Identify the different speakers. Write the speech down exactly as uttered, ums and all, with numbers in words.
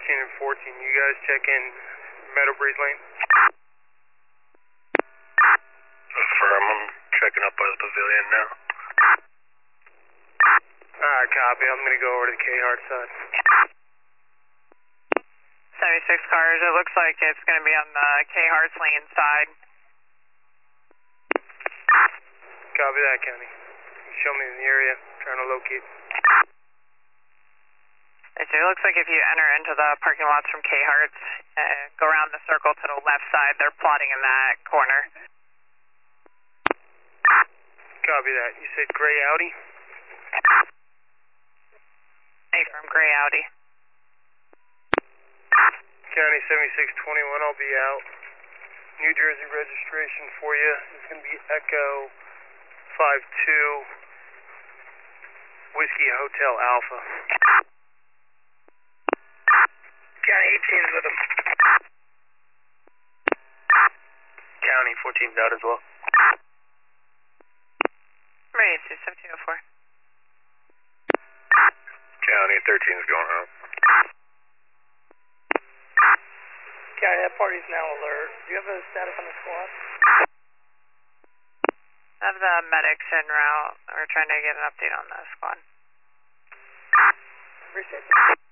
Speaker 1: thirteen and fourteen, you guys check in Meadow Breeze Lane?
Speaker 2: Affirm, I'm checking up by the pavilion now.
Speaker 1: Alright, copy. I'm gonna go over to the K-Hart side.
Speaker 3: seventy-six cars, it looks like it's going to be on the K-Hart's lane side.
Speaker 1: Copy that, County. Show me in the area, trying to locate.
Speaker 3: So it looks like if you enter into the parking lots from K-Hart's, uh, go around the circle to the left side, they're plotting in that corner.
Speaker 1: Copy that. You said gray Audi?
Speaker 3: Hey, from gray Audi.
Speaker 1: County seventy-six twenty-one, I'll be out. New Jersey registration for you. It's going to be Echo five two Whiskey Hotel Alpha.
Speaker 2: County eighteen's with him. County fourteen's out as well.
Speaker 3: Ready, two seventeen oh four.
Speaker 2: County thirteen's going home.
Speaker 4: County, that party's now alert. Do you have a status on the squad?
Speaker 3: I have the medics en route. We're trying to get an update on the squad.
Speaker 4: Appreciate it.